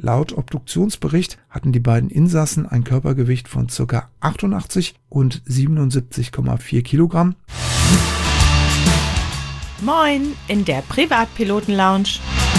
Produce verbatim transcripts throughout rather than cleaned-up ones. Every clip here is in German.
Laut Obduktionsbericht hatten die beiden Insassen ein Körpergewicht von ca. achtundachtzig und siebenundsiebzig Komma vier Kilogramm. Moin in der Privatpiloten-Lounge.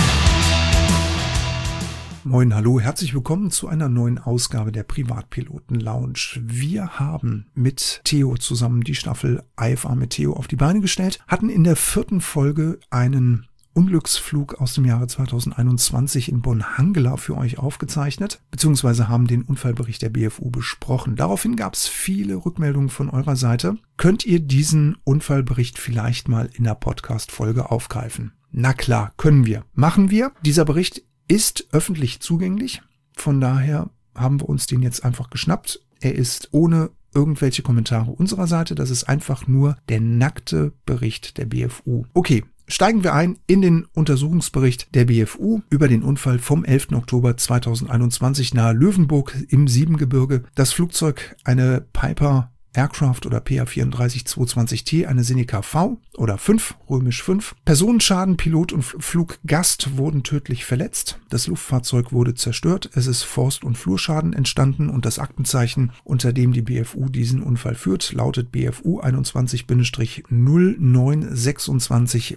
Moin, hallo, herzlich willkommen zu einer neuen Ausgabe der Privatpiloten-Lounge. Wir haben mit Theo zusammen die Staffel I F A mit Theo auf die Beine gestellt, hatten in der vierten Folge einen Unglücksflug aus dem Jahre zweitausendeinundzwanzig in Bonn-Hangela für euch aufgezeichnet, beziehungsweise haben den Unfallbericht der B F U besprochen. Daraufhin gab es viele Rückmeldungen von eurer Seite. Könnt ihr diesen Unfallbericht vielleicht mal in der Podcast-Folge aufgreifen? Na klar, können wir. Machen wir. Dieser Bericht ist öffentlich zugänglich. Von daher haben wir uns den jetzt einfach geschnappt. Er ist ohne irgendwelche Kommentare unserer Seite. Das ist einfach nur der nackte Bericht der B F U. Okay. Steigen wir ein in den Untersuchungsbericht der B F U über den Unfall vom elften Oktober zweitausendeinundzwanzig nahe Löwenburg im Siebengebirge. Das Flugzeug, eine Piper Aircraft oder P A vierunddreißig zweihundertzwanzig T, eine Seneca V oder fünf, römisch fünf. Personenschaden, Pilot und Fluggast wurden tödlich verletzt. Das Luftfahrzeug wurde zerstört. Es ist Forst- und Flurschaden entstanden und das Aktenzeichen, unter dem die B F U diesen Unfall führt, lautet B F U einundzwanzig null neun sechsundzwanzig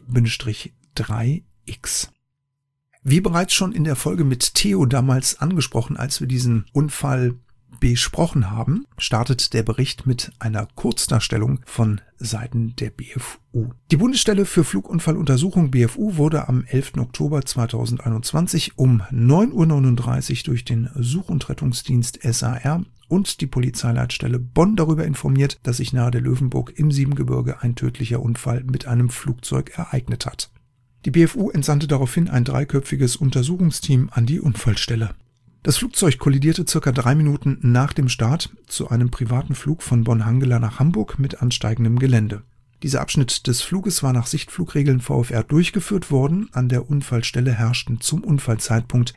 drei X. Wie bereits schon in der Folge mit Theo damals angesprochen, als wir diesen Unfall besprochen haben, startet der Bericht mit einer Kurzdarstellung von Seiten der B F U. Die Bundesstelle für Flugunfalluntersuchung B F U wurde am elften Oktober zweitausendeinundzwanzig um neun Uhr neununddreißig durch den Such- und Rettungsdienst S A R und die Polizeileitstelle Bonn darüber informiert, dass sich nahe der Löwenburg im Siebengebirge ein tödlicher Unfall mit einem Flugzeug ereignet hat. Die B F U entsandte daraufhin ein dreiköpfiges Untersuchungsteam an die Unfallstelle. Das Flugzeug kollidierte circa drei Minuten nach dem Start zu einem privaten Flug von Bonn-Hangela nach Hamburg mit ansteigendem Gelände. Dieser Abschnitt des Fluges war nach Sichtflugregeln V F R durchgeführt worden. An der Unfallstelle herrschten zum Unfallzeitpunkt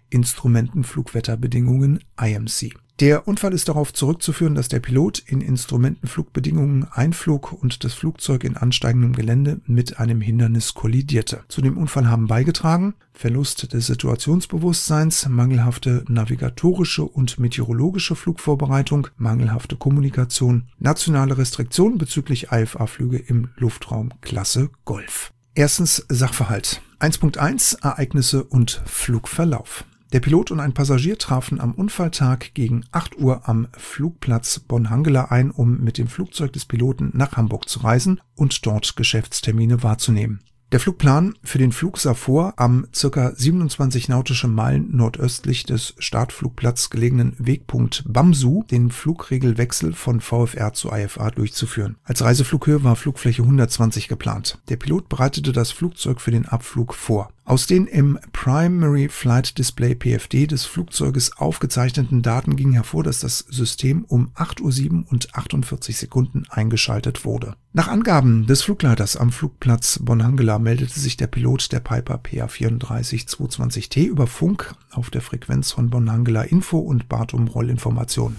Instrumentenflugwetterbedingungen I M C. Der Unfall ist darauf zurückzuführen, dass der Pilot in Instrumentenflugbedingungen einflog und das Flugzeug in ansteigendem Gelände mit einem Hindernis kollidierte. Zu dem Unfall haben beigetragen Verlust des Situationsbewusstseins, mangelhafte navigatorische und meteorologische Flugvorbereitung, mangelhafte Kommunikation, nationale Restriktionen bezüglich I F A-Flüge im Luftraum Klasse Golf. Erstens Sachverhalt. eins Punkt eins Ereignisse und Flugverlauf. Der Pilot und ein Passagier trafen am Unfalltag gegen acht Uhr am Flugplatz Bonn-Hangela ein, um mit dem Flugzeug des Piloten nach Hamburg zu reisen und dort Geschäftstermine wahrzunehmen. Der Flugplan für den Flug sah vor, am ca. siebenundzwanzig nautische Meilen nordöstlich des Startflugplatz gelegenen Wegpunkt Bamsu den Flugregelwechsel von V F R zu I F A durchzuführen. Als Reiseflughöhe war Flugfläche hundertzwanzig geplant. Der Pilot bereitete das Flugzeug für den Abflug vor. Aus den im Primary Flight Display P F D des Flugzeuges aufgezeichneten Daten ging hervor, dass das System um acht Uhr sieben und achtundvierzig Sekunden eingeschaltet wurde. Nach Angaben des Flugleiters am Flugplatz Bonn-Hangela meldete sich der Pilot der Piper P A vierunddreißig zweihundertzwanzig T über Funk auf der Frequenz von Bonn-Hangela Info und bat um Rollinformationen.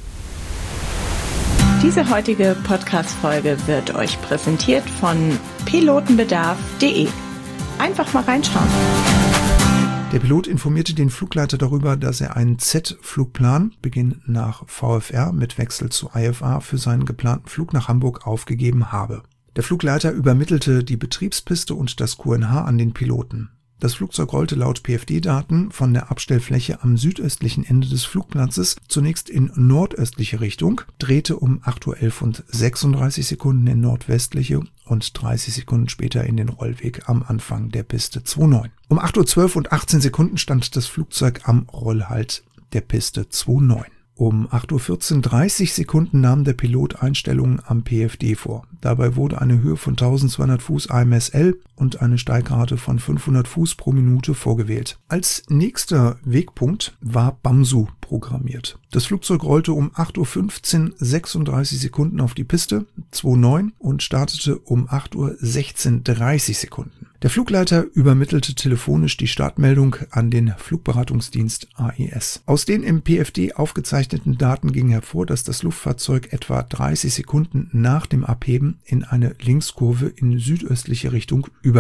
Diese heutige Podcast-Folge wird euch präsentiert von pilotenbedarf punkt de. Einfach mal reinschauen. Der Pilot informierte den Flugleiter darüber, dass er einen Z-Flugplan, Beginn nach V F R mit Wechsel zu I F A, für seinen geplanten Flug nach Hamburg aufgegeben habe. Der Flugleiter übermittelte die Betriebspiste und das Q N H an den Piloten. Das Flugzeug rollte laut P F D-Daten von der Abstellfläche am südöstlichen Ende des Flugplatzes zunächst in nordöstliche Richtung, drehte um acht Uhr elf und sechsunddreißig Sekunden in nordwestliche und dreißig Sekunden später in den Rollweg am Anfang der Piste neunundzwanzig. Um acht Uhr zwölf und achtzehn Sekunden stand das Flugzeug am Rollhalt der Piste neunundzwanzig. Um acht Uhr vierzehn, dreißig Sekunden nahm der Pilot Einstellungen am P F D vor. Dabei wurde eine Höhe von eintausendzweihundert Fuß A M S L und eine Steigrate von fünfhundert Fuß pro Minute vorgewählt. Als nächster Wegpunkt war Bamsu programmiert. Das Flugzeug rollte um acht Uhr fünfzehn, sechsunddreißig Sekunden auf die Piste neununddzwanzig und startete um acht Uhr sechzehn, dreißig Sekunden. Der Flugleiter übermittelte telefonisch die Startmeldung an den Flugberatungsdienst A E S. Aus den im P F D aufgezeichneten Daten ging hervor, dass das Luftfahrzeug etwa dreißig Sekunden nach dem Abheben in eine Linkskurve in südöstliche Richtung überging.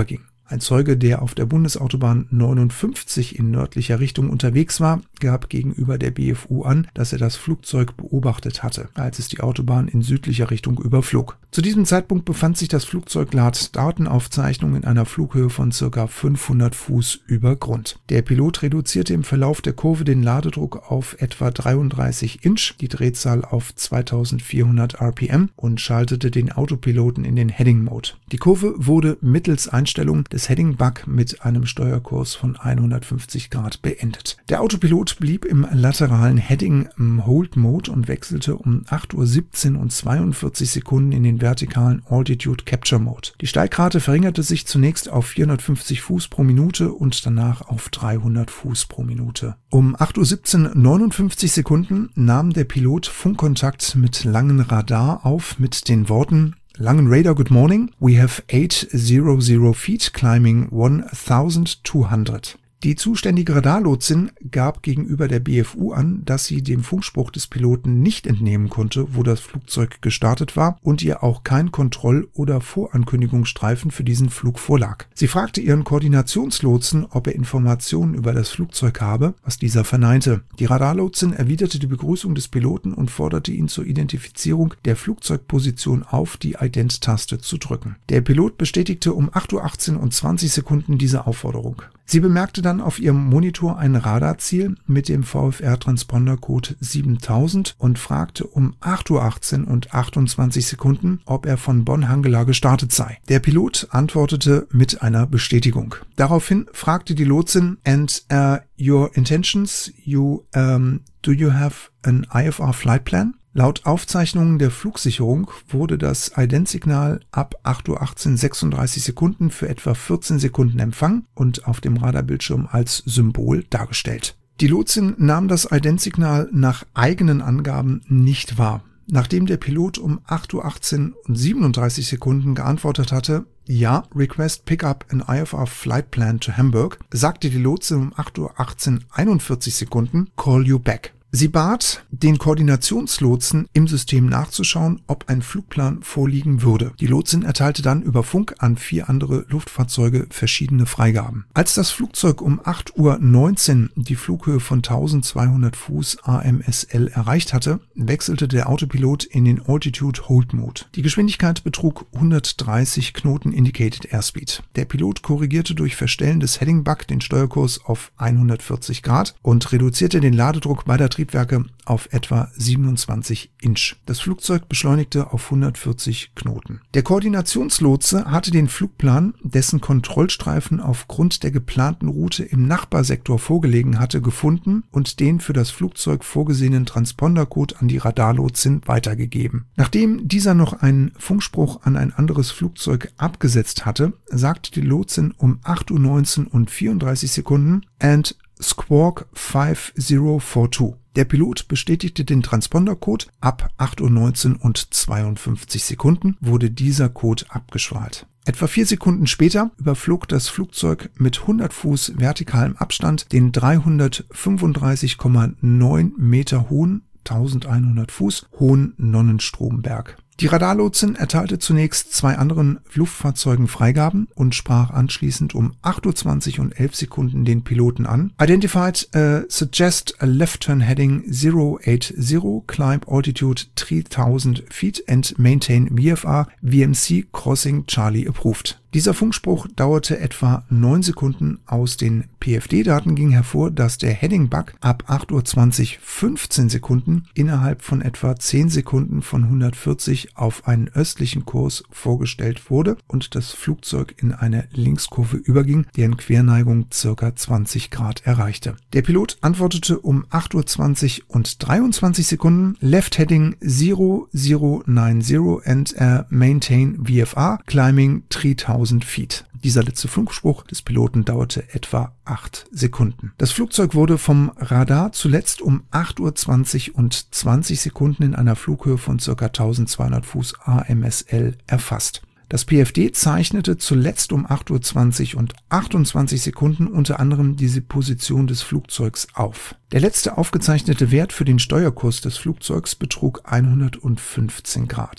Ein Zeuge, der auf der Bundesautobahn neunundfünfzig in nördlicher Richtung unterwegs war, gab gegenüber der B F U an, dass er das Flugzeug beobachtet hatte, als es die Autobahn in südlicher Richtung überflog. Zu diesem Zeitpunkt befand sich das Flugzeug laut Datenaufzeichnung in einer Flughöhe von ca. fünfhundert Fuß über Grund. Der Pilot reduzierte im Verlauf der Kurve den Ladedruck auf etwa dreiunddreißig Inch, die Drehzahl auf zweitausendvierhundert R P M und schaltete den Autopiloten in den Heading Mode. Die Kurve wurde mittels Einstellung des Heading Bug mit einem Steuerkurs von hundertfünfzig Grad beendet. Der Autopilot blieb im lateralen Heading Hold Mode und wechselte um acht Uhr siebzehn und zweiundvierzig Sekunden in den vertikalen Altitude Capture Mode. Die Steigrate verringerte sich zunächst auf vierhundertfünfzig Fuß pro Minute und danach auf dreihundert Fuß pro Minute. Um acht Uhr siebzehn, neunundfünfzig Sekunden nahm der Pilot Funkkontakt mit Langen Radar auf mit den Worten: Langen Radar, good morning. We have eight hundert feet climbing one thousand two hundred. Die zuständige Radarlotsin gab gegenüber der B F U an, dass sie dem Funkspruch des Piloten nicht entnehmen konnte, wo das Flugzeug gestartet war und ihr auch kein Kontroll- oder Vorankündigungsstreifen für diesen Flug vorlag. Sie fragte ihren Koordinationslotsen, ob er Informationen über das Flugzeug habe, was dieser verneinte. Die Radarlotsin erwiderte die Begrüßung des Piloten und forderte ihn zur Identifizierung der Flugzeugposition auf, die Ident-Taste zu drücken. Der Pilot bestätigte um acht Uhr achtzehn und zwanzig Sekunden diese Aufforderung. Sie bemerkte dann auf ihrem Monitor ein Radarziel mit dem VFR-Transponder-Code siebentausend und fragte um acht Uhr achtzehn und achtundzwanzig Sekunden, ob er von Bonn-Hangela gestartet sei. Der Pilot antwortete mit einer Bestätigung. Daraufhin fragte die Lotsin: And uh, your intentions, you, um, do you have an I F R flight plan? Laut Aufzeichnungen der Flugsicherung wurde das Ident-Signal ab acht Uhr achtzehn sechsunddreißig Sekunden für etwa vierzehn Sekunden empfangen und auf dem Radarbildschirm als Symbol dargestellt. Die Lotsin nahm das Ident-Signal nach eigenen Angaben nicht wahr. Nachdem der Pilot um acht Uhr achtzehn und siebenunddreißig Sekunden geantwortet hatte: Ja, request pick up an I F R flight plan to Hamburg, sagte die Lotsin um acht Uhr achtzehn einundvierzig Sekunden: Call you back. Sie bat den Koordinationslotsen, im System nachzuschauen, ob ein Flugplan vorliegen würde. Die Lotsin erteilte dann über Funk an vier andere Luftfahrzeuge verschiedene Freigaben. Als das Flugzeug um acht Uhr neunzehn die Flughöhe von eintausendzweihundert Fuß A M S L erreicht hatte, wechselte der Autopilot in den Altitude Hold Mode. Die Geschwindigkeit betrug hundertdreißig Knoten Indicated Airspeed. Der Pilot korrigierte durch Verstellen des Heading Bug den Steuerkurs auf hundertvierzig Grad und reduzierte den Ladedruck beider Triebwerke auf etwa siebenundzwanzig Inch. Das Flugzeug beschleunigte auf hundertvierzig Knoten. Der Koordinationslotse hatte den Flugplan, dessen Kontrollstreifen aufgrund der geplanten Route im Nachbarsektor vorgelegen hatte, gefunden und den für das Flugzeug vorgesehenen Transpondercode an die Radarlotsin weitergegeben. Nachdem dieser noch einen Funkspruch an ein anderes Flugzeug abgesetzt hatte, sagte die Lotsin um acht Uhr neunzehn und vierunddreißig Sekunden: And Squawk five zero four two. Der Pilot bestätigte den Transpondercode. Ab acht Uhr neunzehn und zweiundfünfzig Sekunden wurde dieser Code abgestrahlt. Etwa vier Sekunden später überflog das Flugzeug mit hundert Fuß vertikalem Abstand den dreihundertfünfunddreißig Komma neun Meter hohen, eintausendeinhundert Fuß hohen Nonnenstromberg. Die Radarlotsin erteilte zunächst zwei anderen Luftfahrzeugen Freigaben und sprach anschließend um acht Uhr zwanzig und elf Sekunden den Piloten an. Identified, uh, suggest a left turn heading zero eight zero, climb altitude three thousand feet and maintain V F R V M C crossing Charlie approved. Dieser Funkspruch dauerte etwa neun Sekunden. Aus den P F D-Daten ging hervor, dass der Heading-Bug ab acht Uhr zwanzig fünfzehn Sekunden innerhalb von etwa zehn Sekunden von hundertvierzig auf einen östlichen Kurs vorgestellt wurde und das Flugzeug in eine Linkskurve überging, deren Querneigung ca. zwanzig Grad erreichte. Der Pilot antwortete um acht Uhr zwanzig und dreiundzwanzig Sekunden: Left Heading zero zero nine zero and uh, maintain V F R, climbing three thousand feet. Dieser letzte Funkspruch des Piloten dauerte etwa acht Sekunden. Das Flugzeug wurde vom Radar zuletzt um acht Uhr zwanzig und zwanzig Sekunden in einer Flughöhe von ca. eintausendzweihundert Fuß A M S L erfasst. Das P F D zeichnete zuletzt um acht Uhr zwanzig und achtundzwanzig Sekunden unter anderem diese Position des Flugzeugs auf. Der letzte aufgezeichnete Wert für den Steuerkurs des Flugzeugs betrug hundertfünfzehn Grad.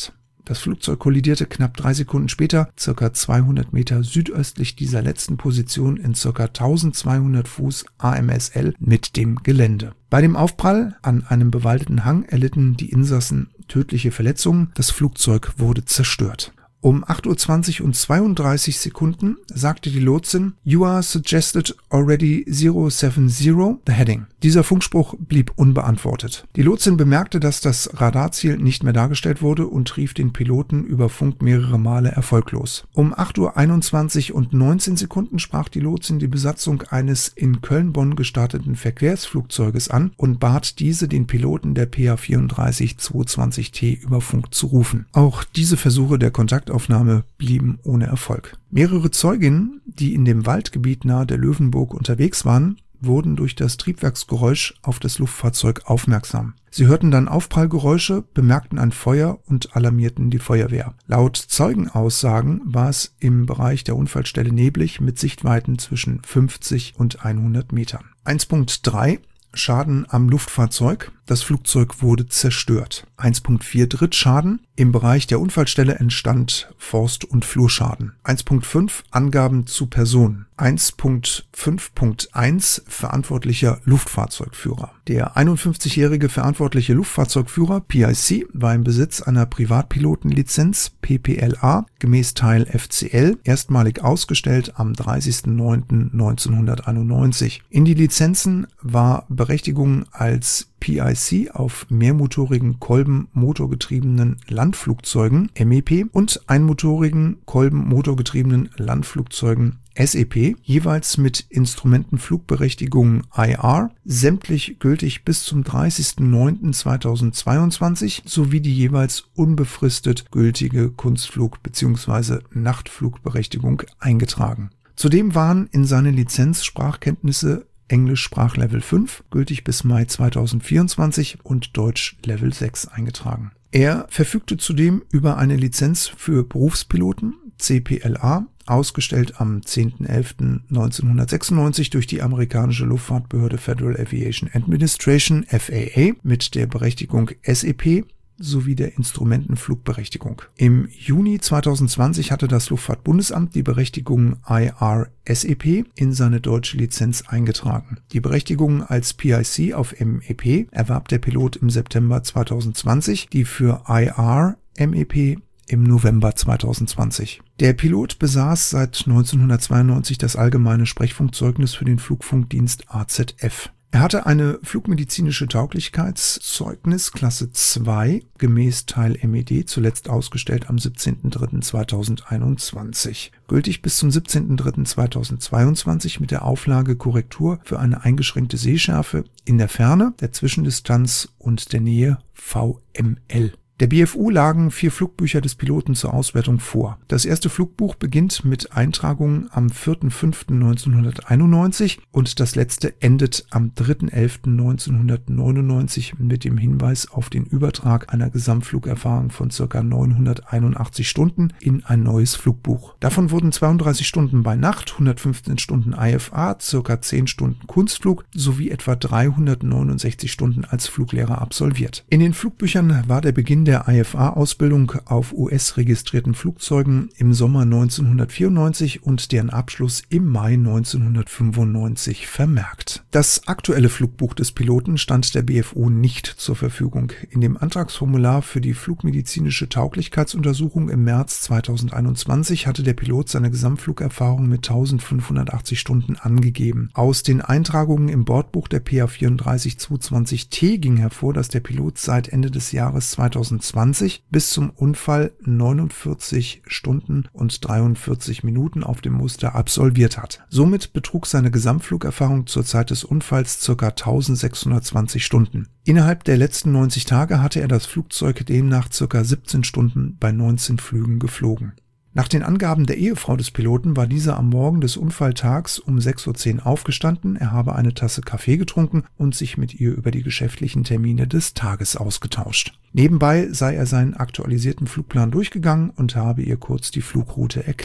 Das Flugzeug kollidierte knapp drei Sekunden später, circa zweihundert Meter südöstlich dieser letzten Position in circa eintausendzweihundert Fuß A M S L mit dem Gelände. Bei dem Aufprall an einem bewaldeten Hang erlitten die Insassen tödliche Verletzungen. Das Flugzeug wurde zerstört. Um acht Uhr zwanzig und zweiunddreißig Sekunden sagte die Lotsin: "You are suggested already zero seven zero, the heading." Dieser Funkspruch blieb unbeantwortet. Die Lotsin bemerkte, dass das Radarziel nicht mehr dargestellt wurde und rief den Piloten über Funk mehrere Male erfolglos. Um acht Uhr einundzwanzig und neunzehn Sekunden sprach die Lotsin die Besatzung eines in Köln-Bonn gestarteten Verkehrsflugzeuges an und bat diese, den Piloten der P A vierunddreißig zweihundertzwanzig T über Funk zu rufen. Auch diese Versuche der Kontaktaufnahme blieben ohne Erfolg. Mehrere Zeuginnen, die in dem Waldgebiet nahe der Löwenburg unterwegs waren, wurden durch das Triebwerksgeräusch auf das Luftfahrzeug aufmerksam. Sie hörten dann Aufprallgeräusche, bemerkten ein Feuer und alarmierten die Feuerwehr. Laut Zeugenaussagen war es im Bereich der Unfallstelle neblig mit Sichtweiten zwischen fünfzig und hundert Metern. eins Punkt drei Schaden am Luftfahrzeug. Das Flugzeug wurde zerstört. eins Punkt vier Drittschaden. Im Bereich der Unfallstelle entstand Forst- und Flurschaden. eins Punkt fünf Angaben zu Personen. eins Punkt fünf Punkt eins Verantwortlicher Luftfahrzeugführer. Der einundfünfzigjährige verantwortliche Luftfahrzeugführer P I C war im Besitz einer Privatpilotenlizenz P P L A gemäß Teil F C L, erstmalig ausgestellt am dreißigsten neunten neunzehnhunderteinundneunzig. In die Lizenzen war Berechtigung als P I C auf mehrmotorigen kolbenmotorgetriebenen Landflugzeugen M E P und einmotorigen kolbenmotorgetriebenen Landflugzeugen S E P, jeweils mit Instrumentenflugberechtigung I R, sämtlich gültig bis zum dreißigsten neunten zweitausendzweiundzwanzig sowie die jeweils unbefristet gültige Kunstflug- bzw. Nachtflugberechtigung eingetragen. Zudem waren in seine Lizenz Sprachkenntnisse Englisch Sprachlevel fünf, gültig bis Mai zweitausendvierundzwanzig, und Deutsch Level sechs eingetragen. Er verfügte zudem über eine Lizenz für Berufspiloten C P L A, ausgestellt am zehnten elften neunzehnhundertsechsundneunzig durch die amerikanische Luftfahrtbehörde Federal Aviation Administration F A A mit der Berechtigung S E P sowie der Instrumentenflugberechtigung. Im Juni zweitausendzwanzig hatte das Luftfahrtbundesamt die Berechtigung I R S E P in seine deutsche Lizenz eingetragen. Die Berechtigung als P I C auf M E P erwarb der Pilot im September zweitausendzwanzig, die für I R M E P im November zweitausendzwanzig. Der Pilot besaß seit neunzehnhundertzweiundneunzig das allgemeine Sprechfunkzeugnis für den Flugfunkdienst A Z F. Er hatte eine flugmedizinische Tauglichkeitszeugnis Klasse zwei gemäß Teil M E D, zuletzt ausgestellt am siebzehnten dritten zweitausendeinundzwanzig. Gültig bis zum siebzehnten dritten zweitausendzweiundzwanzig mit der Auflage Korrektur für eine eingeschränkte Sehschärfe in der Ferne, der Zwischendistanz und der Nähe V M L. Der B F U lagen vier Flugbücher des Piloten zur Auswertung vor. Das erste Flugbuch beginnt mit Eintragungen am vierten fünften neunzehnhunderteinundneunzig und das letzte endet am dritten elften neunzehnhundertneunundneunzig mit dem Hinweis auf den Übertrag einer Gesamtflugerfahrung von ca. neunhunderteinundachtzig Stunden in ein neues Flugbuch. Davon wurden zweiunddreißig Stunden bei Nacht, hundertfünfzehn Stunden I F A, ca. zehn Stunden Kunstflug sowie etwa dreihundertneunundsechzig Stunden als Fluglehrer absolviert. In den Flugbüchern war der Beginn der der I F A-Ausbildung auf U S-registrierten Flugzeugen im Sommer neunzehnhundertvierundneunzig und deren Abschluss im Mai neunzehnhundertfünfundneunzig vermerkt. Das aktuelle Flugbuch des Piloten stand der B F U nicht zur Verfügung. In dem Antragsformular für die flugmedizinische Tauglichkeitsuntersuchung im März zweitausendeinundzwanzig hatte der Pilot seine Gesamtflugerfahrung mit eintausendfünfhundertachtzig Stunden angegeben. Aus den Eintragungen im Bordbuch der P A vierunddreißig zweihundertzwanzig T ging hervor, dass der Pilot seit Ende des Jahres zweitausendzwanzig bis zum Unfall neunundvierzig Stunden und dreiundvierzig Minuten auf dem Muster absolviert hat. Somit betrug seine Gesamtflugerfahrung zur Zeit des Unfalls ca. eintausendsechshundertzwanzig Stunden. Innerhalb der letzten neunzig Tage hatte er das Flugzeug demnach ca. siebzehn Stunden bei neunzehn Flügen geflogen. Nach den Angaben der Ehefrau des Piloten war dieser am Morgen des Unfalltags um sechs Uhr zehn aufgestanden, er habe eine Tasse Kaffee getrunken und sich mit ihr über die geschäftlichen Termine des Tages ausgetauscht. Nebenbei sei er seinen aktualisierten Flugplan durchgegangen und habe ihr kurz die Flugroute erklärt.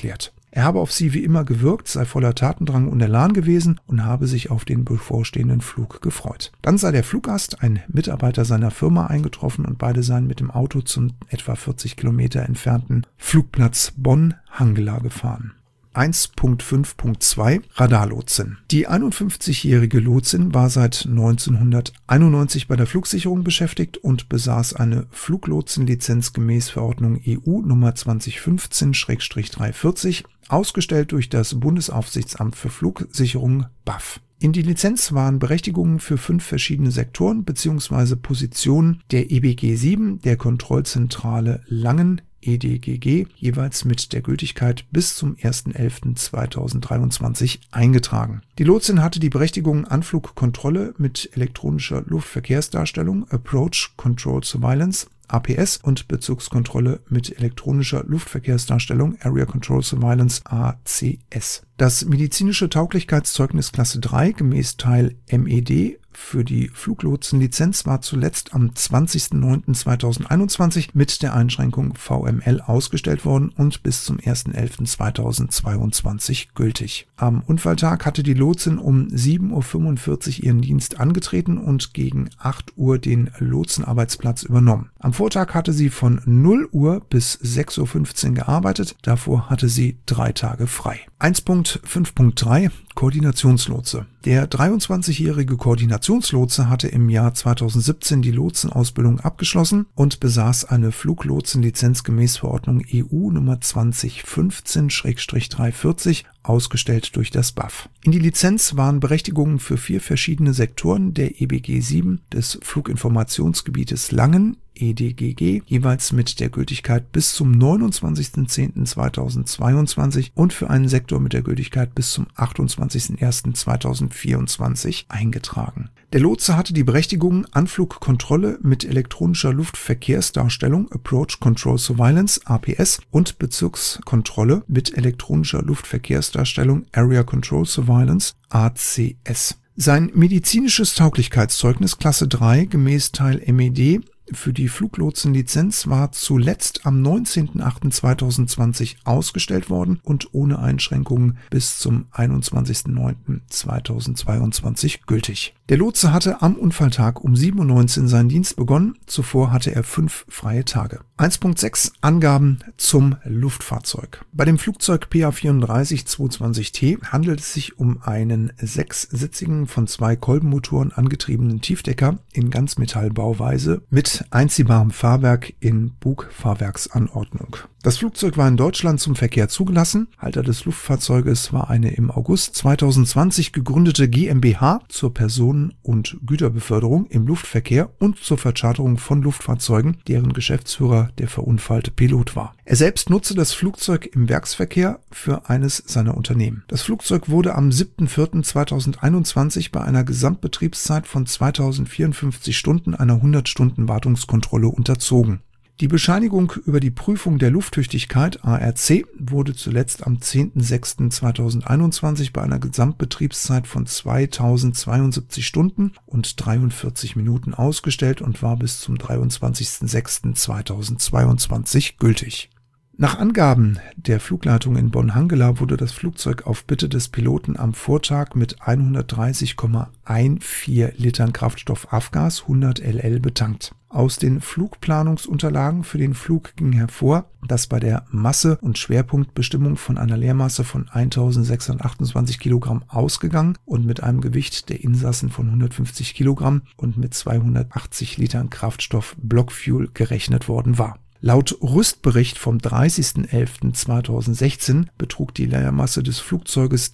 Er habe auf sie wie immer gewirkt, sei voller Tatendrang und Elan gewesen und habe sich auf den bevorstehenden Flug gefreut. Dann sei der Fluggast, ein Mitarbeiter seiner Firma, eingetroffen und beide seien mit dem Auto zum etwa vierzig Kilometer entfernten Flugplatz Bonn-Hangela gefahren. eins Punkt fünf Punkt zwei Radarlotsin. Die einundfünfzigjährige Lotsin war seit neunzehnhunderteinundneunzig bei der Flugsicherung beschäftigt und besaß eine Fluglotsenlizenz gemäß Verordnung E U Nummer zwanzig fünfzehn dreihundertvierzig, ausgestellt durch das Bundesaufsichtsamt für Flugsicherung B A F. In die Lizenz waren Berechtigungen für fünf verschiedene Sektoren bzw. Positionen der E B G sieben, der Kontrollzentrale Langen, E D G G, jeweils mit der Gültigkeit bis zum ersten elften zweitausenddreiundzwanzig eingetragen. Die Lotsin hatte die Berechtigung Anflugkontrolle mit elektronischer Luftverkehrsdarstellung, Approach Control Surveillance, A P S, und Bezugskontrolle mit elektronischer Luftverkehrsdarstellung, Area Control Surveillance, A C S. Das medizinische Tauglichkeitszeugnis Klasse drei gemäß Teil M E D für die Fluglotsenlizenz war zuletzt am zwanzigsten neunten zweitausendeinundzwanzig mit der Einschränkung V M L ausgestellt worden und bis zum ersten elften zweitausendzweiundzwanzig gültig. Am Unfalltag hatte die Lotsin um sieben Uhr fünfundvierzig ihren Dienst angetreten und gegen acht Uhr den Lotsenarbeitsplatz übernommen. Am Vortag hatte sie von null Uhr bis sechs Uhr fünfzehn gearbeitet, davor hatte sie drei Tage frei. eins Punkt fünf Punkt drei Koordinationslotse. Der dreiundzwanzigjährige Koordinationslotse hatte im Jahr zweitausendsiebzehn die Lotsenausbildung abgeschlossen und besaß eine Fluglotsenlizenz gemäß Verordnung E U Nummer zwanzig fünfzehn dreihundertvierzig, ausgestellt durch das B A F. In die Lizenz waren Berechtigungen für vier verschiedene Sektoren der E B G sieben des Fluginformationsgebietes Langen, E D G G, jeweils mit der Gültigkeit bis zum neunundzwanzigsten zehnten zweitausendzweiundzwanzig und für einen Sektor mit der Gültigkeit bis zum achtundzwanzigsten ersten zweitausendvierundzwanzig eingetragen. Der Lotse hatte die Berechtigung Anflugkontrolle mit elektronischer Luftverkehrsdarstellung, Approach Control Surveillance, A P S, und Bezirkskontrolle mit elektronischer Luftverkehrsdarstellung, Area Control Surveillance, A C S. Sein medizinisches Tauglichkeitszeugnis Klasse drei gemäß Teil M E D für die Fluglotsenlizenz war zuletzt am neunzehnten achten zweitausendzwanzig ausgestellt worden und ohne Einschränkungen bis zum einundzwanzigsten neunten zweitausendzweiundzwanzig gültig. Der Lotse hatte am Unfalltag um sieben Uhr neunzehn seinen Dienst begonnen, zuvor hatte er fünf freie Tage. eins Punkt sechs Angaben zum Luftfahrzeug. Bei dem Flugzeug P A vierunddreißig zweihundertzwanzig T handelt es sich um einen sechssitzigen, von zwei Kolbenmotoren angetriebenen Tiefdecker in Ganzmetallbauweise mit einziehbarem Fahrwerk in Bugfahrwerksanordnung. Das Flugzeug war in Deutschland zum Verkehr zugelassen. Halter des Luftfahrzeuges war eine im August zweitausendzwanzig gegründete GmbH zur Personen- und Güterbeförderung im Luftverkehr und zur Vercharterung von Luftfahrzeugen, deren Geschäftsführer der verunfallte Pilot war. Er selbst nutzte das Flugzeug im Werksverkehr für eines seiner Unternehmen. Das Flugzeug wurde am siebten vierten zweitausendeinundzwanzig bei einer Gesamtbetriebszeit von zweitausendvierundfünfzig Stunden einer hundert Stunden Wartungskontrolle unterzogen. Die Bescheinigung über die Prüfung der Lufttüchtigkeit A R C wurde zuletzt am zehnten sechsten zweitausendeinundzwanzig bei einer Gesamtbetriebszeit von zweitausendzweiundsiebzig Stunden und dreiundvierzig Minuten ausgestellt und war bis zum dreiundzwanzigsten sechsten zweitausendzweiundzwanzig gültig. Nach Angaben der Flugleitung in Bonn-Hangela wurde das Flugzeug auf Bitte des Piloten am Vortag mit hundertdreißig Komma vierzehn Litern Kraftstoff-Avgas hundert Milliliter betankt. Aus den Flugplanungsunterlagen für den Flug ging hervor, dass bei der Masse- und Schwerpunktbestimmung von einer Leermasse von eintausendsechshundertachtundzwanzig Kilogramm ausgegangen und mit einem Gewicht der Insassen von hundertfünfzig Kilogramm und mit zweihundertachtzig Litern Kraftstoff Blockfuel gerechnet worden war. Laut Rüstbericht vom dreißigsten elften zweitausendsechzehn betrug die Leermasse des Flugzeuges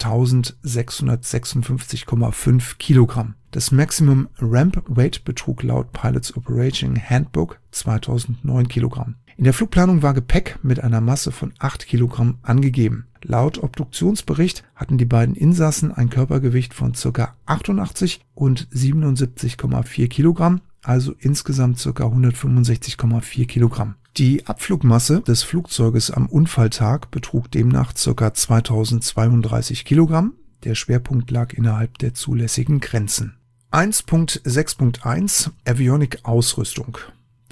eintausendsechshundertsechsundfünfzig Komma fünf Kilogramm. Das Maximum Ramp Weight betrug laut Pilots Operating Handbook zweitausendneun Kilogramm. In der Flugplanung war Gepäck mit einer Masse von acht Kilogramm angegeben. Laut Obduktionsbericht hatten die beiden Insassen ein Körpergewicht von ca. achtundachtzig und siebenundsiebzig Komma vier Kilogramm, also insgesamt ca. hundertfünfundsechzig Komma vier Kilogramm. Die Abflugmasse des Flugzeuges am Unfalltag betrug demnach ca. zweitausendzweiunddreißig Kilogramm. Der Schwerpunkt lag innerhalb der zulässigen Grenzen. eins Punkt sechs Punkt eins Avionic Ausrüstung.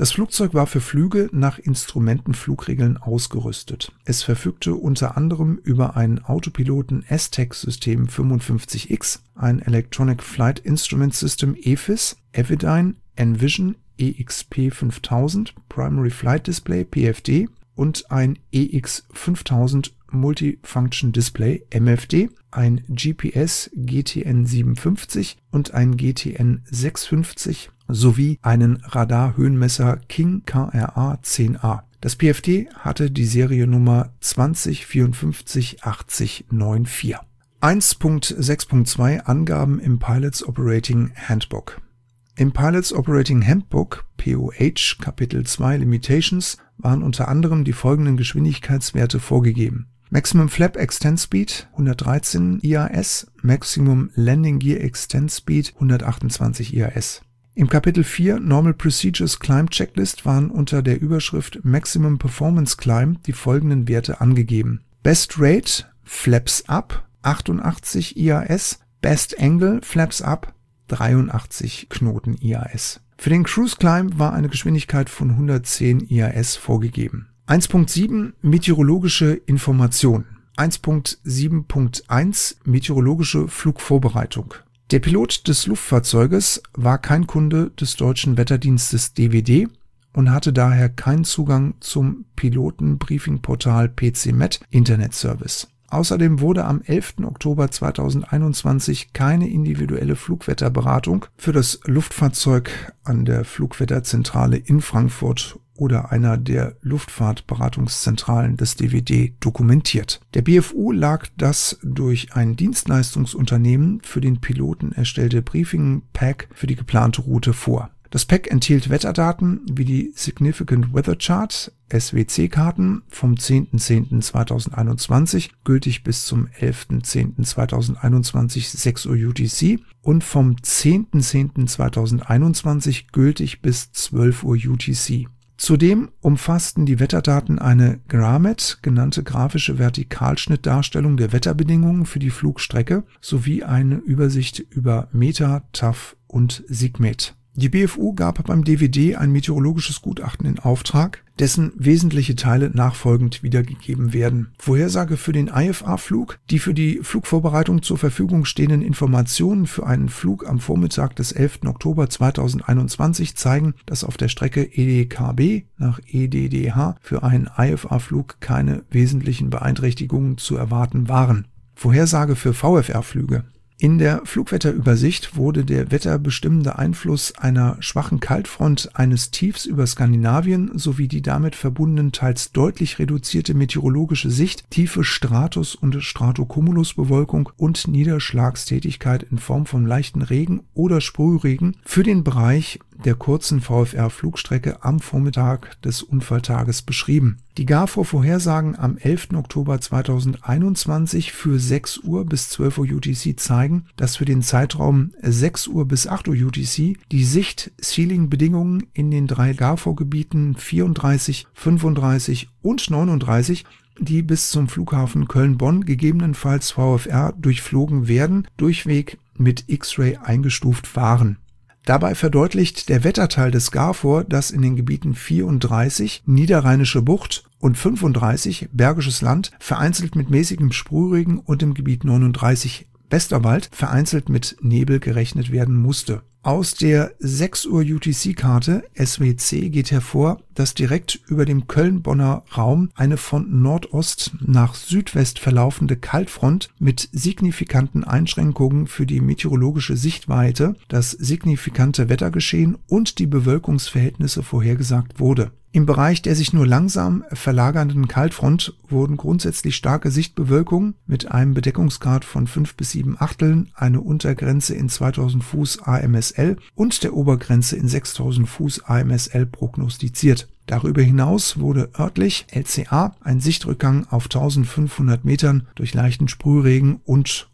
Das Flugzeug war für Flüge nach Instrumentenflugregeln ausgerüstet. Es verfügte unter anderem über ein Autopiloten S T E C-System fünfundfünfzig X, ein Electronic Flight Instrument System E F I S, Evidyne, Envision, E X P fünftausend, Primary Flight Display P F D und ein E X fünftausend Multifunction Display M F D, ein G P S G T N siebenundfünfzig und ein G T N sechshundertfünfzig sowie einen Radarhöhenmesser King K R A zehn A. Das P F D hatte die Seriennummer zwanzig vierundfünfzig achtzig vierundneunzig. eins Punkt sechs Punkt zwei Angaben im Pilots Operating Handbook. Im Pilots Operating Handbook P O H Kapitel zwei Limitations waren unter anderem die folgenden Geschwindigkeitswerte vorgegeben: Maximum Flap Extend Speed hundertdreizehn I A S, Maximum Landing Gear Extend Speed hundertachtundzwanzig I A S. Im Kapitel vier Normal Procedures Climb Checklist waren unter der Überschrift Maximum Performance Climb die folgenden Werte angegeben: Best Rate Flaps Up achtundachtzig I A S, Best Angle Flaps Up dreiundachtzig Knoten I A S. Für den Cruise Climb war eine Geschwindigkeit von hundertzehn I A S vorgegeben. eins Punkt sieben Meteorologische Information. eins Punkt sieben Punkt eins Meteorologische Flugvorbereitung. Der Pilot des Luftfahrzeuges war kein Kunde des deutschen Wetterdienstes D W D und hatte daher keinen Zugang zum Pilotenbriefingportal P C Met Internetservice. Außerdem wurde am elften Oktober zweitausendeinundzwanzig keine individuelle Flugwetterberatung für das Luftfahrzeug an der Flugwetterzentrale in Frankfurt oder einer der Luftfahrtberatungszentralen des D W D dokumentiert. Der B F U lag das durch ein Dienstleistungsunternehmen für den Piloten erstellte Briefing-Pack für die geplante Route vor. Das Pack enthielt Wetterdaten wie die Significant Weather Chart, S W C-Karten vom zehnten zehnten zweitausendeinundzwanzig, gültig bis zum elften zehnten zweitausendeinundzwanzig sechs Uhr U T C und vom zehnten zehnten zweitausendeinundzwanzig gültig bis zwölf Uhr U T C. Zudem umfassten die Wetterdaten eine Gramet, genannte grafische Vertikalschnittdarstellung der Wetterbedingungen für die Flugstrecke, sowie eine Übersicht über Meta, T A F und Sigmet. Die B F U gab beim D W D ein meteorologisches Gutachten in Auftrag, dessen wesentliche Teile nachfolgend wiedergegeben werden. Vorhersage für den I F A-Flug: Die für die Flugvorbereitung zur Verfügung stehenden Informationen für einen Flug am Vormittag des elften Oktober zweitausendeinundzwanzig zeigen, dass auf der Strecke E D K B nach E D D H für einen I F A-Flug keine wesentlichen Beeinträchtigungen zu erwarten waren. Vorhersage für V F R-Flüge: In der Flugwetterübersicht wurde der wetterbestimmende Einfluss einer schwachen Kaltfront, eines Tiefs über Skandinavien sowie die damit verbundenen teils deutlich reduzierte meteorologische Sicht, tiefe Stratus- und Stratocumulusbewölkung und Niederschlagstätigkeit in Form von leichten Regen oder Sprühregen für den Bereich der kurzen V F R-Flugstrecke am Vormittag des Unfalltages beschrieben. Die G A F O-Vorhersagen am elften Oktober zweitausendeinundzwanzig für sechs Uhr bis zwölf Uhr U T C zeigen, dass für den Zeitraum sechs Uhr bis acht Uhr U T C die Sicht-Ceiling-Bedingungen in den drei G A F O-Gebieten vierunddreißig, fünfunddreißig und neununddreißig, die bis zum Flughafen Köln-Bonn gegebenenfalls V F R durchflogen werden, durchweg mit X-Ray eingestuft waren. Dabei verdeutlicht der Wetterteil des G A F O, dass in den Gebieten vierunddreißig Niederrheinische Bucht und fünfunddreißig Bergisches Land vereinzelt mit mäßigem Sprühregen und im Gebiet neununddreißig Westerwald vereinzelt mit Nebel gerechnet werden musste. Aus der sechs Uhr U T C-Karte S W C geht hervor, dass direkt über dem Köln-Bonner Raum eine von Nordost nach Südwest verlaufende Kaltfront mit signifikanten Einschränkungen für die meteorologische Sichtweite, das signifikante Wettergeschehen und die Bewölkungsverhältnisse vorhergesagt wurde. Im Bereich der sich nur langsam verlagernden Kaltfront wurden grundsätzlich starke Sichtbewölkungen mit einem Bedeckungsgrad von fünf bis sieben Achteln, eine Untergrenze in zweitausend Fuß A M S L und der Obergrenze in sechstausend Fuß A M S L prognostiziert. Darüber hinaus wurde örtlich L C A ein Sichtrückgang auf eintausendfünfhundert Metern durch leichten Sprühregen und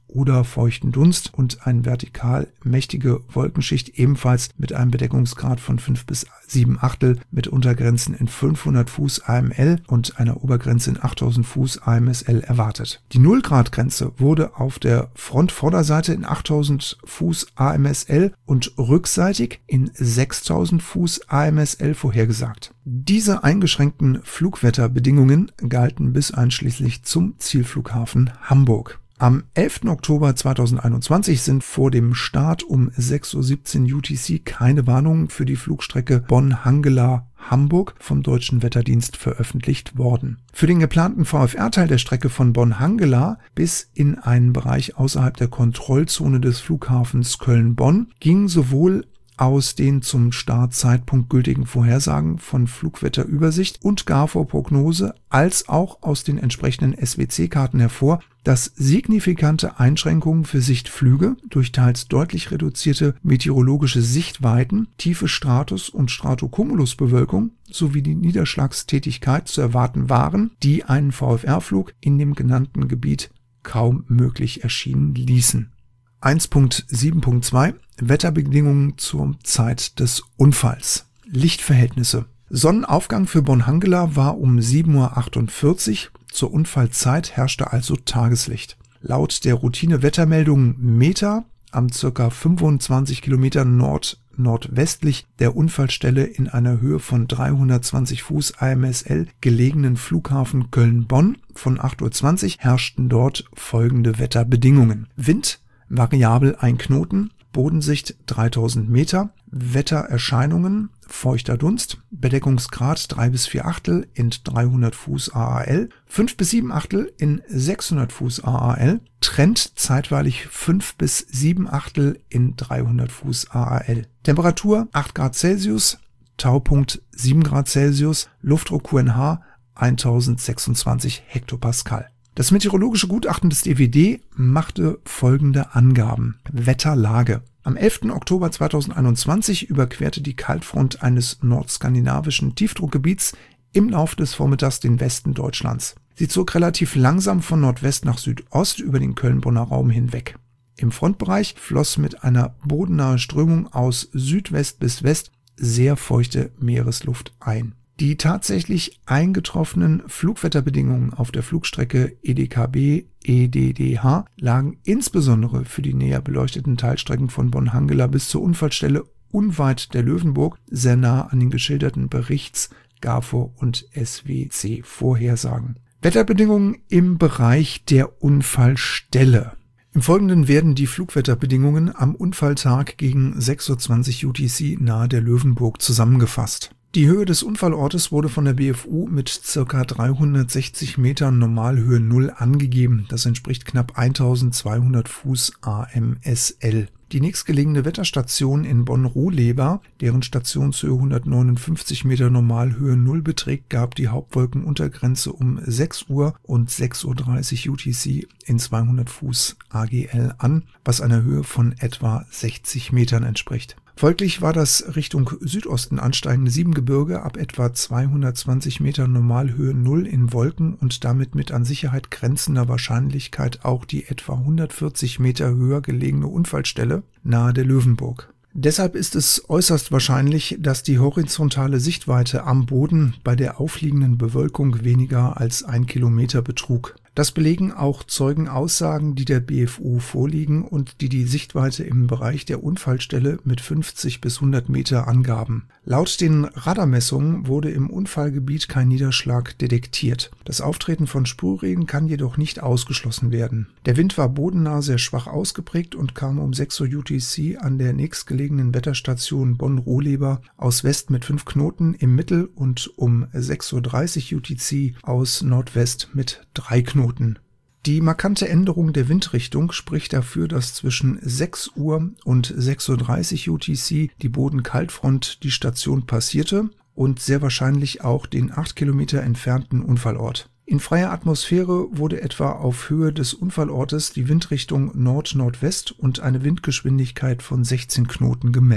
oder feuchten Dunst und eine vertikal mächtige Wolkenschicht, ebenfalls mit einem Bedeckungsgrad von fünf bis sieben Achtel mit Untergrenzen in fünfhundert Fuß A M L und einer Obergrenze in achttausend Fuß A M S L erwartet. Die null Grad Grenze wurde auf der Frontvorderseite in achttausend Fuß A M S L und rückseitig in sechstausend Fuß A M S L vorhergesagt. Diese eingeschränkten Flugwetterbedingungen galten bis einschließlich zum Zielflughafen Hamburg. Am elften Oktober zweitausendeinundzwanzig sind vor dem Start um sechs Uhr siebzehn U T C keine Warnungen für die Flugstrecke Bonn-Hangela-Hamburg vom Deutschen Wetterdienst veröffentlicht worden. Für den geplanten V F R-Teil der Strecke von Bonn-Hangela bis in einen Bereich außerhalb der Kontrollzone des Flughafens Köln-Bonn ging sowohl aus den zum Startzeitpunkt gültigen Vorhersagen von Flugwetterübersicht und G A V O-Prognose als auch aus den entsprechenden S W C-Karten hervor, dass signifikante Einschränkungen für Sichtflüge durch teils deutlich reduzierte meteorologische Sichtweiten, tiefe Stratus- und Stratocumulusbewölkung sowie die Niederschlagstätigkeit zu erwarten waren, die einen V F R-Flug in dem genannten Gebiet kaum möglich erschienen ließen. eins Punkt sieben Punkt zwei Wetterbedingungen zur Zeit des Unfalls. Lichtverhältnisse. Sonnenaufgang für Bonn-Hangela war um sieben Uhr achtundvierzig. Zur Unfallzeit herrschte also Tageslicht. Laut der Routine-Wettermeldung META am ca. fünfundzwanzig Kilometer nord-nordwestlich der Unfallstelle in einer Höhe von dreihundertzwanzig Fuß A M S L gelegenen Flughafen Köln-Bonn von acht Uhr zwanzig herrschten dort folgende Wetterbedingungen. Wind variabel ein Knoten, Bodensicht dreitausend Meter, Wettererscheinungen, feuchter Dunst, Bedeckungsgrad drei bis vier Achtel in dreihundert Fuß A A L, fünf bis sieben Achtel in sechshundert Fuß A A L, Trend zeitweilig fünf bis sieben Achtel in dreihundert Fuß A A L. Temperatur acht Grad Celsius, Taupunkt sieben Grad Celsius, Luftdruck Q N H tausendsechsundzwanzig Hektopascal. Das meteorologische Gutachten des D W D machte folgende Angaben. Wetterlage. Am elften Oktober zweitausendeinundzwanzig überquerte die Kaltfront eines nordskandinavischen Tiefdruckgebiets im Lauf des Vormittags den Westen Deutschlands. Sie zog relativ langsam von Nordwest nach Südost über den Köln-Bonner Raum hinweg. Im Frontbereich floss mit einer bodennahen Strömung aus Südwest bis West sehr feuchte Meeresluft ein. Die tatsächlich eingetroffenen Flugwetterbedingungen auf der Flugstrecke E D K B E D D H lagen insbesondere für die näher beleuchteten Teilstrecken von Bonn-Hangela bis zur Unfallstelle unweit der Löwenburg sehr nah an den geschilderten Berichts G A V O und S W C Vorhersagen. Wetterbedingungen im Bereich der Unfallstelle. Im Folgenden werden die Flugwetterbedingungen am Unfalltag gegen sechs Uhr zwanzig U T C nahe der Löwenburg zusammengefasst. Die Höhe des Unfallortes wurde von der B F U mit ca. dreihundertsechzig Metern Normalhöhe null angegeben. Das entspricht knapp eintausendzweihundert Fuß A M S L. Die nächstgelegene Wetterstation in Bonn-Ruhleba, deren Stationshöhe hundertneunundfünfzig Meter Normalhöhe null beträgt, gab die Hauptwolkenuntergrenze um sechs Uhr und sechs Uhr dreißig U T C in zweihundert Fuß A G L an, was einer Höhe von etwa sechzig Metern entspricht. Folglich war das Richtung Südosten ansteigende Siebengebirge ab etwa zweihundertzwanzig Meter Normalhöhe null in Wolken und damit mit an Sicherheit grenzender Wahrscheinlichkeit auch die etwa hundertvierzig Meter höher gelegene Unfallstelle nahe der Löwenburg. Deshalb ist es äußerst wahrscheinlich, dass die horizontale Sichtweite am Boden bei der aufliegenden Bewölkung weniger als ein Kilometer betrug. Das belegen auch Zeugenaussagen, die der B F U vorliegen und die die Sichtweite im Bereich der Unfallstelle mit fünfzig bis hundert Meter angaben. Laut den Radarmessungen wurde im Unfallgebiet kein Niederschlag detektiert. Das Auftreten von Sprühregen kann jedoch nicht ausgeschlossen werden. Der Wind war bodennah sehr schwach ausgeprägt und kam um sechs Uhr U T C an der nächstgelegenen Wetterstation Bonn-Ruhleba aus West mit fünf Knoten im Mittel und um sechs Uhr dreißig U T C aus Nordwest mit drei Knoten. Die markante Änderung der Windrichtung spricht dafür, dass zwischen sechs Uhr und sechs Uhr dreißig U T C die Bodenkaltfront die Station passierte und sehr wahrscheinlich auch den acht Kilometer entfernten Unfallort. In freier Atmosphäre wurde etwa auf Höhe des Unfallortes die Windrichtung Nord-Nordwest und eine Windgeschwindigkeit von sechzehn Knoten gemessen.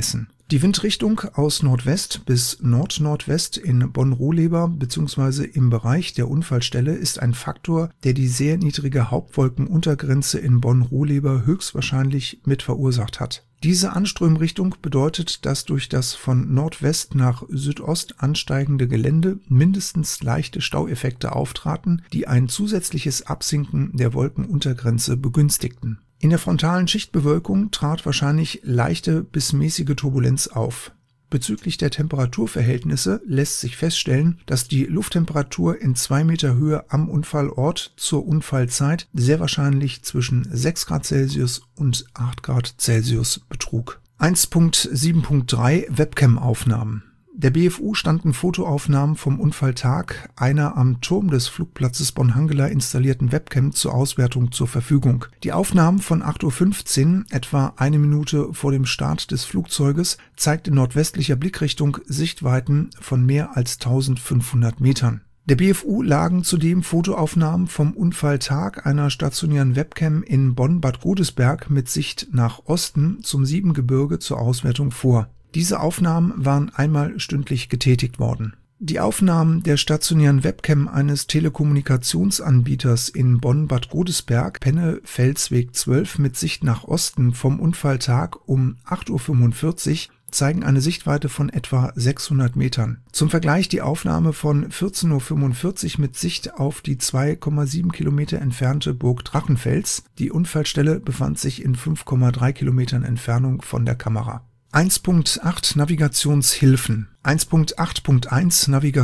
Die Windrichtung aus Nordwest bis Nord-Nordwest in Bonn-Rohleba bzw. im Bereich der Unfallstelle ist ein Faktor, der die sehr niedrige Hauptwolkenuntergrenze in Bonn-Rohleba höchstwahrscheinlich mit verursacht hat. Diese Anströmrichtung bedeutet, dass durch das von Nordwest nach Südost ansteigende Gelände mindestens leichte Staueffekte auftraten, die ein zusätzliches Absinken der Wolkenuntergrenze begünstigten. In der frontalen Schichtbewölkung trat wahrscheinlich leichte bis mäßige Turbulenz auf. Bezüglich der Temperaturverhältnisse lässt sich feststellen, dass die Lufttemperatur in zwei Meter Höhe am Unfallort zur Unfallzeit sehr wahrscheinlich zwischen sechs Grad Celsius und acht Grad Celsius betrug. eins Punkt sieben Punkt drei Webcam-Aufnahmen. Der B F U standen Fotoaufnahmen vom Unfalltag einer am Turm des Flugplatzes Bonn-Hangela installierten Webcam zur Auswertung zur Verfügung. Die Aufnahmen von acht Uhr fünfzehn, etwa eine Minute vor dem Start des Flugzeuges, zeigt in nordwestlicher Blickrichtung Sichtweiten von mehr als eintausendfünfhundert Metern. Der B F U lagen zudem Fotoaufnahmen vom Unfalltag einer stationären Webcam in Bonn-Bad Godesberg mit Sicht nach Osten zum Siebengebirge zur Auswertung vor. Diese Aufnahmen waren einmal stündlich getätigt worden. Die Aufnahmen der stationären Webcam eines Telekommunikationsanbieters in Bonn-Bad Godesberg, Penne-Felsweg zwölf mit Sicht nach Osten vom Unfalltag um acht Uhr fünfundvierzig zeigen eine Sichtweite von etwa sechshundert Metern. Zum Vergleich die Aufnahme von vierzehn Uhr fünfundvierzig mit Sicht auf die zwei Komma sieben Kilometer entfernte Burg Drachenfels. Die Unfallstelle befand sich in fünf Komma drei Kilometern Entfernung von der Kamera. eins Punkt acht Navigationshilfen. eins Punkt acht Punkt eins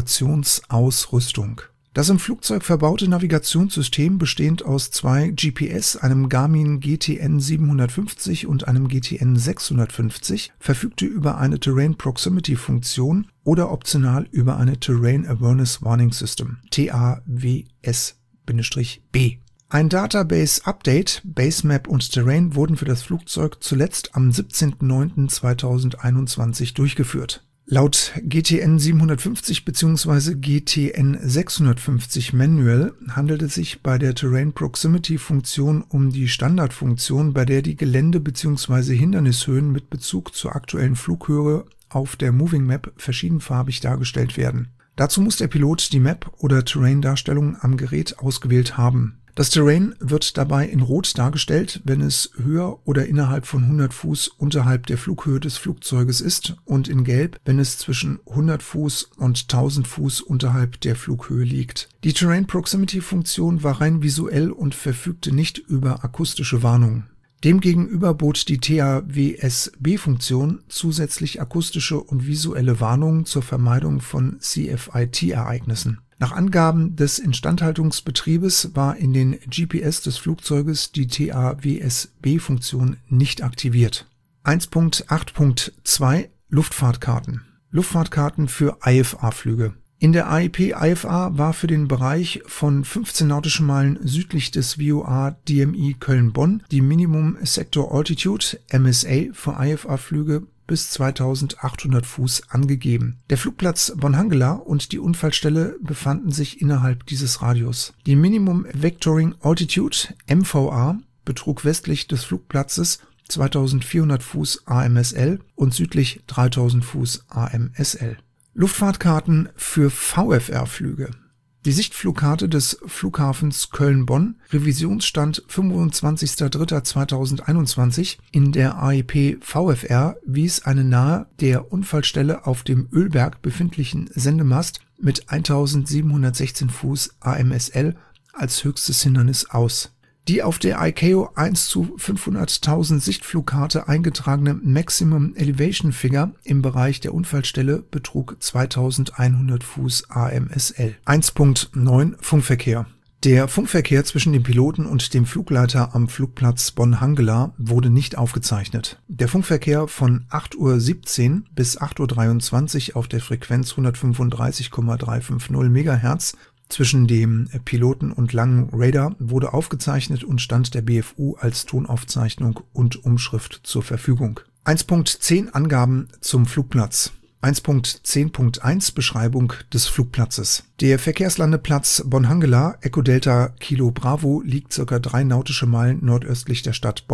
Navigationsausrüstung. Das im Flugzeug verbaute Navigationssystem, bestehend aus zwei G P S, einem Garmin G T N siebenhundertfünfzig und einem G T N sechshundertfünfzig, verfügte über eine Terrain Proximity Funktion oder optional über eine Terrain Awareness Warning System, T A W S B. Ein Database-Update, Basemap und Terrain wurden für das Flugzeug zuletzt am siebzehnten neunten zweitausendeinundzwanzig durchgeführt. Laut G T N siebenhundertfünfzig bzw. G T N sechshundertfünfzig Manual handelt es sich bei der Terrain Proximity Funktion um die Standardfunktion, bei der die Gelände- bzw. Hindernishöhen mit Bezug zur aktuellen Flughöhe auf der Moving Map verschiedenfarbig dargestellt werden. Dazu muss der Pilot die Map- oder Terrain-Darstellung am Gerät ausgewählt haben. Das Terrain wird dabei in Rot dargestellt, wenn es höher oder innerhalb von hundert Fuß unterhalb der Flughöhe des Flugzeuges ist, und in Gelb, wenn es zwischen hundert Fuß und tausend Fuß unterhalb der Flughöhe liegt. Die Terrain Proximity Funktion war rein visuell und verfügte nicht über akustische Warnungen. Demgegenüber bot die T A W S B-Funktion zusätzlich akustische und visuelle Warnungen zur Vermeidung von C F I T-Ereignissen. Nach Angaben des Instandhaltungsbetriebes war in den G P S des Flugzeuges die T A W S B-Funktion nicht aktiviert. eins Punkt acht Punkt zwei Luftfahrtkarten. Luftfahrtkarten für I F A-Flüge. In der A I P I F A war für den Bereich von fünfzehn nautischen Meilen südlich des V O A D M I Köln-Bonn die Minimum Sector Altitude M S A für I F A-Flüge bis zweitausendachthundert Fuß angegeben. Der Flugplatz Bonn-Hangela und die Unfallstelle befanden sich innerhalb dieses Radius. Die Minimum Vectoring Altitude M V A betrug westlich des Flugplatzes zweitausendvierhundert Fuß A M S L und südlich dreitausend Fuß A M S L. Luftfahrtkarten für V F R-Flüge. Die Sichtflugkarte des Flughafens Köln-Bonn, Revisionsstand fünfundzwanzigster dritter zweitausendeinundzwanzig, in der A I P V F R wies eine nahe der Unfallstelle auf dem Ölberg befindlichen Sendemast mit eintausendsiebenhundertsechzehn Fuß A M S L als höchstes Hindernis aus. Die auf der I C A O eins zu fünfhunderttausend Sichtflugkarte eingetragene Maximum Elevation Figure im Bereich der Unfallstelle betrug zweitausendeinhundert Fuß A M S L. eins Punkt neun Funkverkehr. Der Funkverkehr zwischen dem Piloten und dem Flugleiter am Flugplatz Bonn-Hangela wurde nicht aufgezeichnet. Der Funkverkehr von acht Uhr siebzehn bis acht Uhr dreiundzwanzig auf der Frequenz hundertfünfunddreißig Komma dreihundertfünfzig Megahertz zwischen dem Piloten und langen Radar wurde aufgezeichnet und stand der B F U als Tonaufzeichnung und Umschrift zur Verfügung. eins Punkt zehn Angaben zum Flugplatz. eins Punkt zehn Punkt eins Beschreibung des Flugplatzes. Der Verkehrslandeplatz Bonn-Hangela, Echo Delta Kilo Bravo, liegt ca. drei nautische Meilen nordöstlich der Stadt Bonn.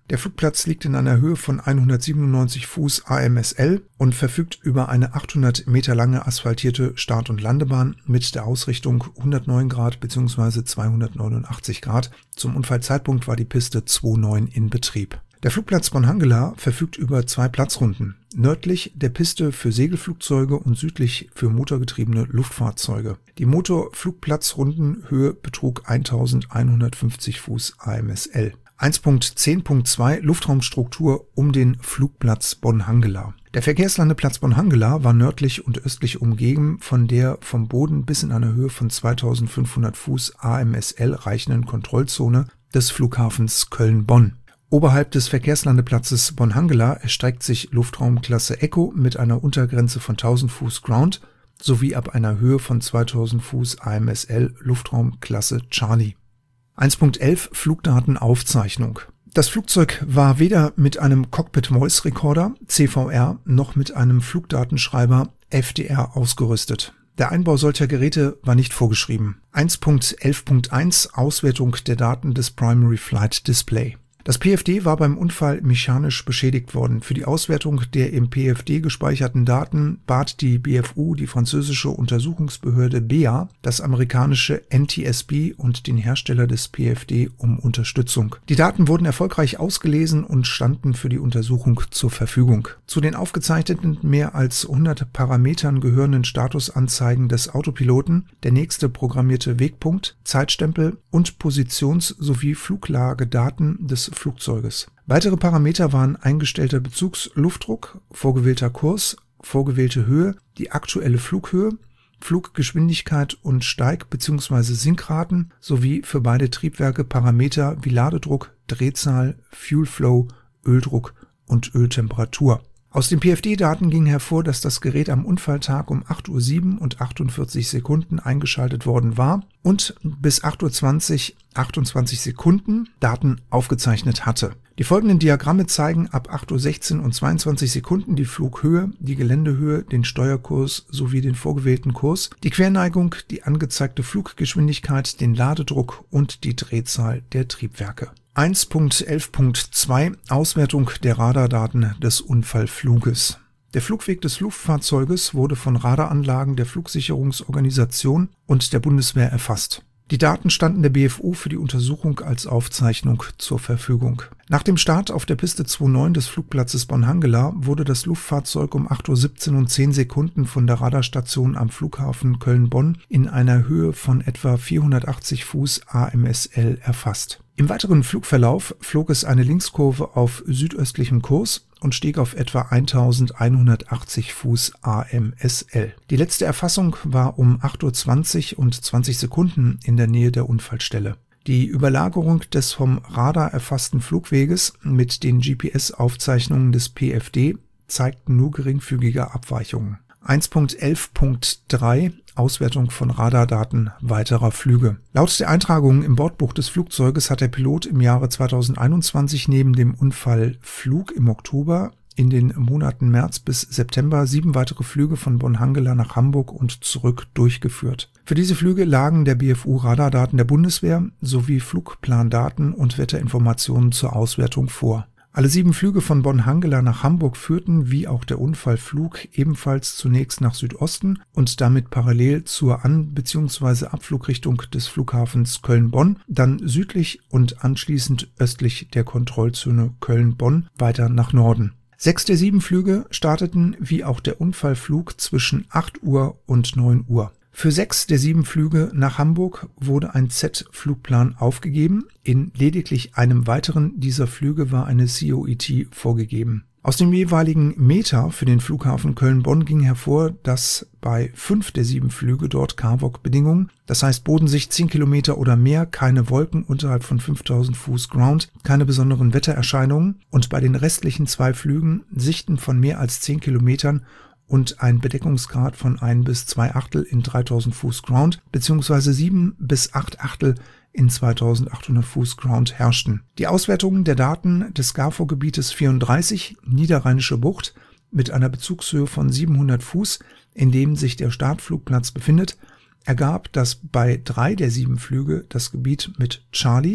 Der Flugplatz liegt in einer Höhe von hundertsiebenundneunzig Fuß A M S L und verfügt über eine achthundert Meter lange asphaltierte Start- und Landebahn mit der Ausrichtung hundertneun Grad bzw. zweihundertneunundachtzig Grad. Zum Unfallzeitpunkt war die Piste zwei Punkt neun in Betrieb. Der Flugplatz Bonn-Hangela verfügt über zwei Platzrunden, nördlich der Piste für Segelflugzeuge und südlich für motorgetriebene Luftfahrzeuge. Die Motorflugplatzrundenhöhe betrug eintausendeinhundertfünfzig Fuß A M S L. eins Punkt zehn Punkt zwei Luftraumstruktur um den Flugplatz Bonn-Hangela. Der Verkehrslandeplatz Bonn-Hangela war nördlich und östlich umgeben von der vom Boden bis in eine Höhe von zweitausendfünfhundert Fuß A M S L reichenden Kontrollzone des Flughafens Köln-Bonn. Oberhalb des Verkehrslandeplatzes Bonn-Hangela erstreckt sich Luftraumklasse Echo mit einer Untergrenze von tausend Fuß Ground sowie ab einer Höhe von zweitausend Fuß A M S L Luftraumklasse Charlie. eins Punkt elf Flugdatenaufzeichnung. Das Flugzeug war weder mit einem Cockpit Voice Recorder C V R noch mit einem Flugdatenschreiber F D R ausgerüstet. Der Einbau solcher Geräte war nicht vorgeschrieben. eins Punkt elf Punkt eins Auswertung der Daten des Primary Flight Display. Das P F D war beim Unfall mechanisch beschädigt worden. Für die Auswertung der im P F D gespeicherten Daten bat die B F U, die französische Untersuchungsbehörde B A, das amerikanische N T S B und den Hersteller des P F D um Unterstützung. Die Daten wurden erfolgreich ausgelesen und standen für die Untersuchung zur Verfügung. Zu den aufgezeichneten mehr als hundert Parametern gehörenden Statusanzeigen des Autopiloten, der nächste programmierte Wegpunkt, Zeitstempel und Positions- sowie Fluglagedaten des Flugzeuges. Weitere Parameter waren eingestellter Bezugsluftdruck, vorgewählter Kurs, vorgewählte Höhe, die aktuelle Flughöhe, Fluggeschwindigkeit und Steig- bzw. Sinkraten sowie für beide Triebwerke Parameter wie Ladedruck, Drehzahl, Fuel Flow, Öldruck und Öltemperatur. Aus den P F D-Daten ging hervor, dass das Gerät am Unfalltag um acht Uhr sieben und achtundvierzig Sekunden eingeschaltet worden war und bis acht Uhr zwanzig, achtundzwanzig Sekunden Daten aufgezeichnet hatte. Die folgenden Diagramme zeigen ab acht Uhr sechzehn und zweiundzwanzig Sekunden die Flughöhe, die Geländehöhe, den Steuerkurs sowie den vorgewählten Kurs, die Querneigung, die angezeigte Fluggeschwindigkeit, den Ladedruck und die Drehzahl der Triebwerke. eins Punkt elf Punkt zwei Auswertung der Radardaten des Unfallfluges. Der Flugweg des Luftfahrzeuges wurde von Radaranlagen der Flugsicherungsorganisation und der Bundeswehr erfasst. Die Daten standen der B F U für die Untersuchung als Aufzeichnung zur Verfügung. Nach dem Start auf der Piste zwei Punkt neun des Flugplatzes Bonn-Hangela wurde das Luftfahrzeug um acht Uhr siebzehn und zehn Sekunden von der Radarstation am Flughafen Köln-Bonn in einer Höhe von etwa vierhundertachtzig Fuß A M S L erfasst. Im weiteren Flugverlauf flog es eine Linkskurve auf südöstlichem Kurs und stieg auf etwa eintausendeinhundertachtzig Fuß A M S L. Die letzte Erfassung war um acht Uhr zwanzig und zwanzig Sekunden in der Nähe der Unfallstelle. Die Überlagerung des vom Radar erfassten Flugweges mit den G P S-Aufzeichnungen des P F D zeigten nur geringfügige Abweichungen. eins Punkt elf Punkt drei Auswertung von Radardaten weiterer Flüge. Laut der Eintragungen im Bordbuch des Flugzeuges hat der Pilot im Jahre zweitausendeinundzwanzig neben dem Unfallflug im Oktober in den Monaten März bis September sieben weitere Flüge von Bonn-Hangela nach Hamburg und zurück durchgeführt. Für diese Flüge lagen der B F U Radardaten der Bundeswehr sowie Flugplandaten und Wetterinformationen zur Auswertung vor. Alle sieben Flüge von Bonn-Hangela nach Hamburg führten, wie auch der Unfallflug, ebenfalls zunächst nach Südosten und damit parallel zur An- bzw. Abflugrichtung des Flughafens Köln-Bonn, dann südlich und anschließend östlich der Kontrollzone Köln-Bonn weiter nach Norden. Sechs der sieben Flüge starteten, wie auch der Unfallflug, zwischen acht Uhr und neun Uhr. Für sechs der sieben Flüge nach Hamburg wurde ein Z-Flugplan aufgegeben. In lediglich einem weiteren dieser Flüge war eine C O I T vorgegeben. Aus dem jeweiligen Meter für den Flughafen Köln-Bonn ging hervor, dass bei fünf der sieben Flüge dort C A V O-Bedingungen, das heißt Bodensicht zehn Kilometer oder mehr, keine Wolken unterhalb von fünftausend Fuß Ground, keine besonderen Wettererscheinungen und bei den restlichen zwei Flügen Sichten von mehr als zehn Kilometern und ein Bedeckungsgrad von ein bis zwei Achtel in dreitausend Fuß Ground bzw. sieben bis acht Achtel in zweitausendachthundert Fuß Ground herrschten. Die Auswertung der Daten des G A F O-Gebietes vierunddreißig, Niederrheinische Bucht, mit einer Bezugshöhe von siebenhundert Fuß, in dem sich der Startflugplatz befindet, ergab, dass bei drei der sieben Flüge das Gebiet mit Charlie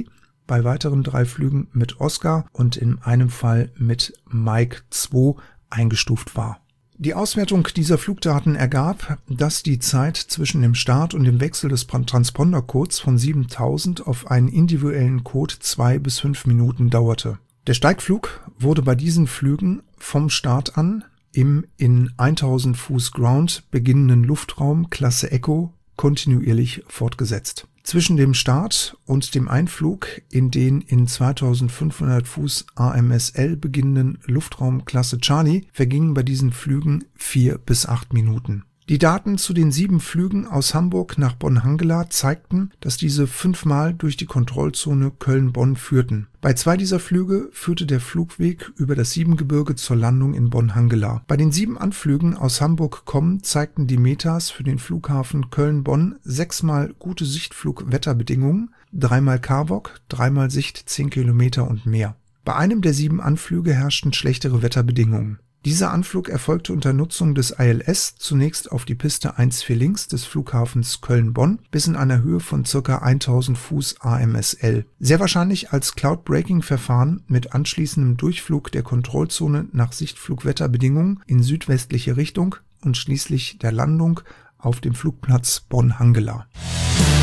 bei weiteren drei Flügen mit Oscar und in einem Fall mit Mike zwei eingestuft war. Die Auswertung dieser Flugdaten ergab, dass die Zeit zwischen dem Start und dem Wechsel des Transpondercodes von siebentausend auf einen individuellen Code zwei bis fünf Minuten dauerte. Der Steigflug wurde bei diesen Flügen vom Start an im in tausend Fuß Ground beginnenden Luftraum Klasse Echo kontinuierlich fortgesetzt. Zwischen dem Start und dem Einflug in den in zweitausendfünfhundert Fuß A M S L beginnenden Luftraum Klasse Charlie vergingen bei diesen Flügen vier bis acht Minuten. Die Daten zu den sieben Flügen aus Hamburg nach Bonn-Hangela zeigten, dass diese fünfmal durch die Kontrollzone Köln-Bonn führten. Bei zwei dieser Flüge führte der Flugweg über das Siebengebirge zur Landung in Bonn-Hangela. Bei den sieben Anflügen aus Hamburg kommen zeigten die Metas für den Flughafen Köln-Bonn sechsmal gute Sichtflugwetterbedingungen, dreimal K V O G, dreimal Sicht zehn Kilometer und mehr. Bei einem der sieben Anflüge herrschten schlechtere Wetterbedingungen. Dieser Anflug erfolgte unter Nutzung des I L S zunächst auf die Piste eins vier links des Flughafens Köln-Bonn bis in einer Höhe von ca. tausend Fuß A M S L. Sehr wahrscheinlich als Cloud-Breaking-Verfahren mit anschließendem Durchflug der Kontrollzone nach Sichtflugwetterbedingungen in südwestliche Richtung und schließlich der Landung auf dem Flugplatz Bonn-Hangela.